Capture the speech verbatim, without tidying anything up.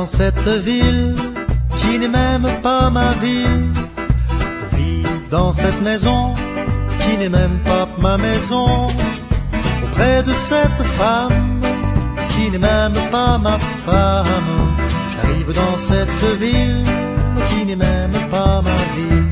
dans cette ville qui n'est même pas ma ville, pour vivre dans cette maison qui n'est même pas ma maison, auprès de cette femme qui n'est même pas ma femme. J'arrive dans cette ville qui n'est même pas ma ville.